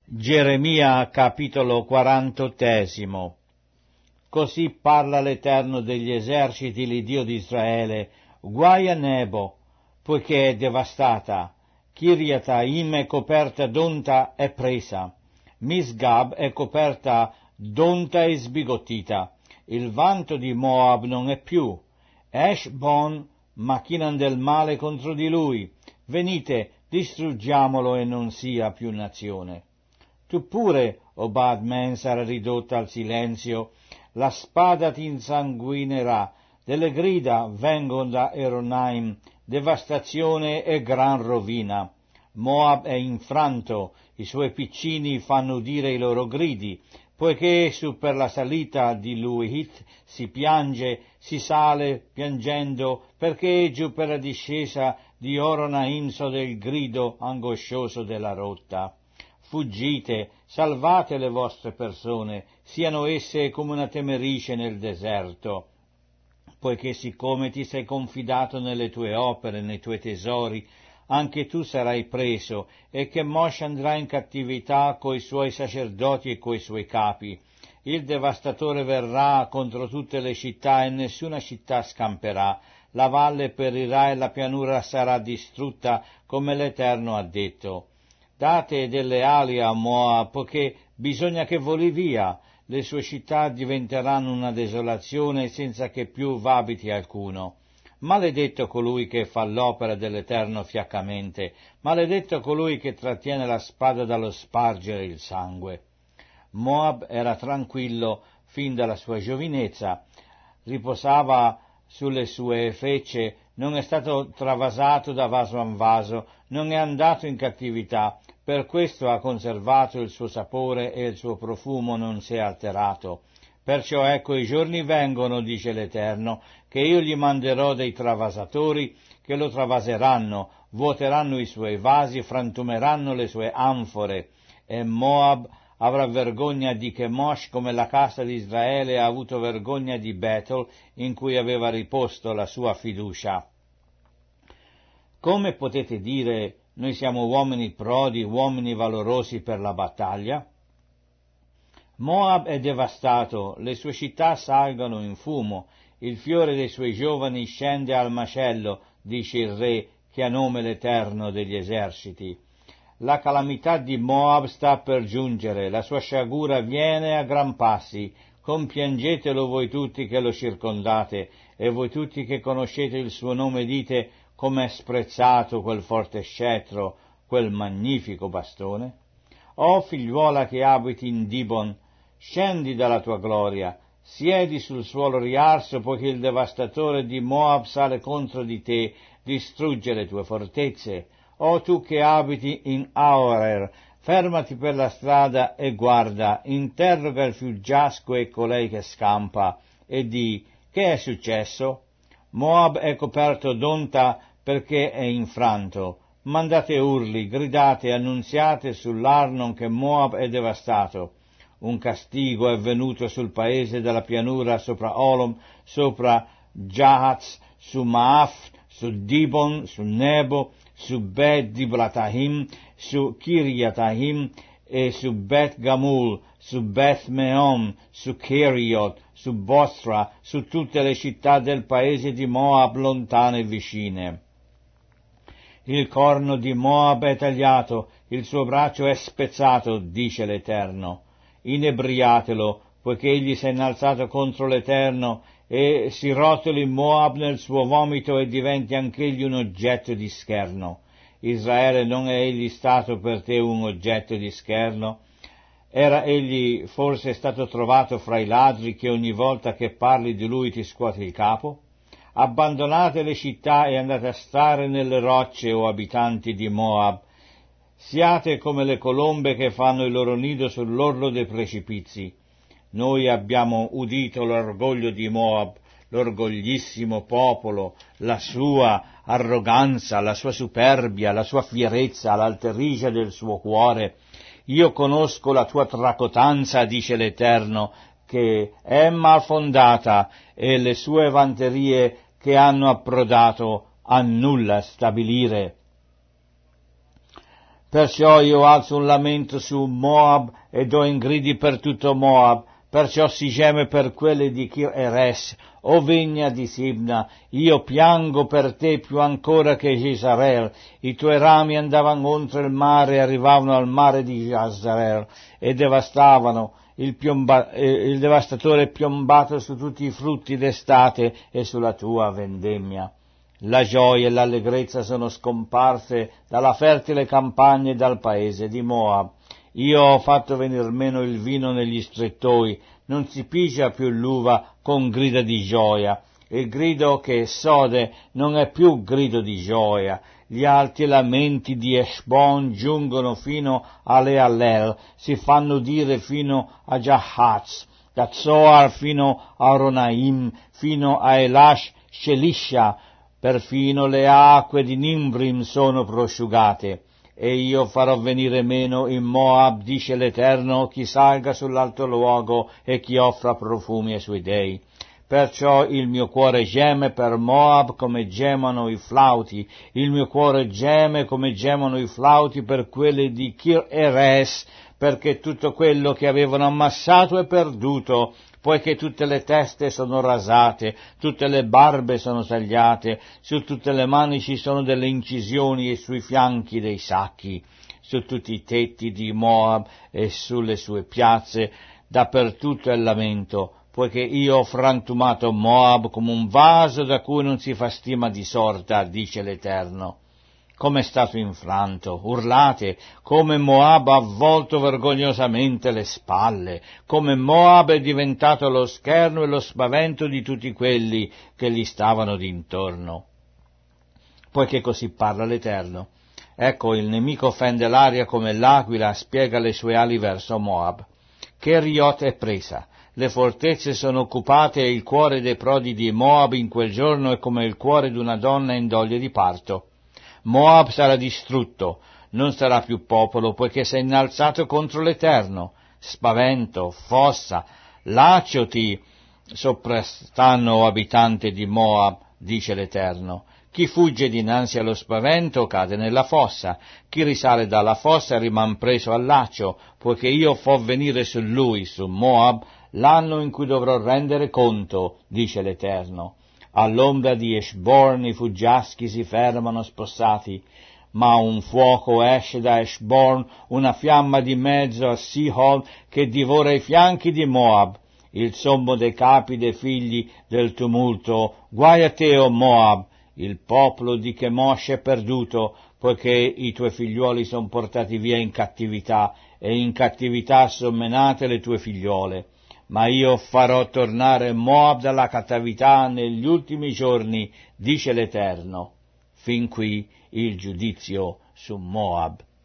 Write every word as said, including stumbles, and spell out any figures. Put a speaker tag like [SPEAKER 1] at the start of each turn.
[SPEAKER 1] Geremia capitolo quarantottesimo. Così parla l'Eterno degli eserciti, l'Iddio di Israele: guai a Nebo, poiché è devastata. Kiriataim è coperta d'onta e presa. Misgab è coperta d'onta e sbigottita. Il vanto di Moab non è più. Eshbon macchinan del male contro di lui. Venite, distruggiamolo e non sia più nazione. Tu pure, o Bad-Men, sarai ridotta al silenzio, la spada ti insanguinerà, delle grida vengono da Eronaim, devastazione e gran rovina. Moab è infranto, i suoi piccini fanno udire i loro gridi, poiché su per la salita di Luhit si piange, si sale piangendo, perché giù per la discesa di Oronaim sode il grido angoscioso della rotta. Fuggite, salvate le vostre persone, siano esse come una temerice nel deserto, poiché siccome ti sei confidato nelle tue opere, nei tuoi tesori, anche tu sarai preso, e Chemosh andrà in cattività coi suoi sacerdoti e coi suoi capi. Il devastatore verrà contro tutte le città e nessuna città scamperà. La valle perirà e la pianura sarà distrutta, come l'Eterno ha detto. Date delle ali a Moab, poiché bisogna che voli via. Le sue città diventeranno una desolazione senza che più v'abiti alcuno. Maledetto colui che fa l'opera dell'Eterno fiaccamente, maledetto colui che trattiene la spada dallo spargere il sangue. Moab era tranquillo fin dalla sua giovinezza, riposava sulle sue fecce, non è stato travasato da vaso in vaso, non è andato in cattività, per questo ha conservato il suo sapore e il suo profumo non si è alterato. Perciò ecco i giorni vengono, dice l'Eterno, che io gli manderò dei travasatori che lo travaseranno, vuoteranno i suoi vasi, frantumeranno le sue anfore, e Moab avrà vergogna di Chemosh come la casa di Israele ha avuto vergogna di Betel, in cui aveva riposto la sua fiducia. Come potete dire, noi siamo uomini prodi, uomini valorosi per la battaglia? Moab è devastato, le sue città salgono in fumo, il fiore dei suoi giovani scende al macello, dice il re, che ha nome l'Eterno degli eserciti. La calamità di Moab sta per giungere, la sua sciagura viene a gran passi. Compiangetelo voi tutti che lo circondate, e voi tutti che conoscete il suo nome dite: com'è sprezzato quel forte scettro, quel magnifico bastone. O figliuola che abiti in Dibon, scendi dalla tua gloria, siedi sul suolo riarso, poiché il devastatore di Moab sale contro di te, distrugge le tue fortezze. O tu che abiti in Aorer, fermati per la strada e guarda, interroga il fuggiasco e colei che scampa, e di: che è successo? Moab è coperto d'onta perché è infranto. Mandate urli, gridate, annunziate sull'Arnon che Moab è devastato. Un castigo è venuto sul paese della pianura, sopra Olom, sopra Jahaz, su Maaf, su Dibon, su Nebo, su Bet Diblatahim, su Kiriatahim e su Bet Gamul, su Beth Meon, su Keriot, su Bosra, su tutte le città del paese di Moab lontane e vicine. Il corno di Moab è tagliato, il suo braccio è spezzato, dice l'Eterno. Inebriatelo, poiché egli si è innalzato contro l'Eterno, e si rotoli Moab nel suo vomito e diventi anch'egli un oggetto di scherno. Israele, non è egli stato per te un oggetto di scherno? Era egli forse stato trovato fra i ladri che ogni volta che parli di lui ti scuoti il capo? Abbandonate le città e andate a stare nelle rocce, o abitanti di Moab. Siate come le colombe che fanno il loro nido sull'orlo dei precipizi. Noi abbiamo udito l'orgoglio di Moab, l'orgoglissimo popolo, la sua arroganza, la sua superbia, la sua fierezza, l'alterigia del suo cuore. Io conosco la tua tracotanza, dice l'Eterno, che è malfondata, e le sue vanterie che hanno approdato a nulla stabilire. Perciò io alzo un lamento su Moab e do in gridi per tutto Moab, perciò si geme per quelle di Kir Eres, o vigna di Sibna, io piango per te più ancora che Jezreel, i tuoi rami andavano oltre il mare e arrivavano al mare di Jezreel e devastavano, il, piomba, eh, il devastatore è piombato su tutti i frutti d'estate e sulla tua vendemmia. La gioia e l'allegrezza sono scomparse dalla fertile campagna e dal paese di Moab. Io ho fatto venir meno il vino negli strettoi, non si pigia più l'uva con grida di gioia. Il grido che sode non è più grido di gioia. Gli alti lamenti di Eshbon giungono fino a Lealel, si fanno dire fino a Jahaz, da Zoar fino a Ronaim, fino a Elash Shelisha. Perfino le acque di Nimbrim sono prosciugate, e io farò venire meno in Moab, dice l'Eterno, chi salga sull'alto luogo e chi offra profumi ai suoi dei. Perciò il mio cuore geme per Moab come gemono i flauti, il mio cuore geme come gemono i flauti per quelle di Kir Eres, perché tutto quello che avevano ammassato è perduto, poiché tutte le teste sono rasate, tutte le barbe sono tagliate, su tutte le mani ci sono delle incisioni e sui fianchi dei sacchi, su tutti i tetti di Moab e sulle sue piazze, dappertutto è il lamento, poiché io ho frantumato Moab come un vaso da cui non si fa stima di sorta, dice l'Eterno. Come è stato infranto, urlate, come Moab ha avvolto vergognosamente le spalle, come Moab è diventato lo scherno e lo spavento di tutti quelli che gli stavano d'intorno. Poiché così parla l'Eterno, ecco il nemico fende l'aria come l'aquila spiega le sue ali verso Moab. Keriot è presa, le fortezze sono occupate e il cuore dei prodi di Moab in quel giorno è come il cuore di una donna in doglie di parto. Moab sarà distrutto, non sarà più popolo, poiché si è innalzato contro l'Eterno. Spavento, fossa, laccio ti soprastanno, o abitante di Moab, dice l'Eterno. Chi fugge dinanzi allo spavento cade nella fossa, chi risale dalla fossa riman preso al laccio, poiché io fo venire su lui, su Moab, l'anno in cui dovrò rendere conto, dice l'Eterno. All'ombra di Eshborn i fuggiaschi si fermano spossati, ma un fuoco esce da Eshborn, una fiamma di mezzo a Sihon che divora i fianchi di Moab. Il sommo dei capi dei figli del tumulto, guai a te, o Moab, il popolo di Chemosh è perduto, poiché i tuoi figliuoli sono portati via in cattività, e in cattività son menate le tue figliole. Ma io farò tornare Moab dalla cattività negli ultimi giorni, dice l'Eterno. Fin qui il giudizio su Moab.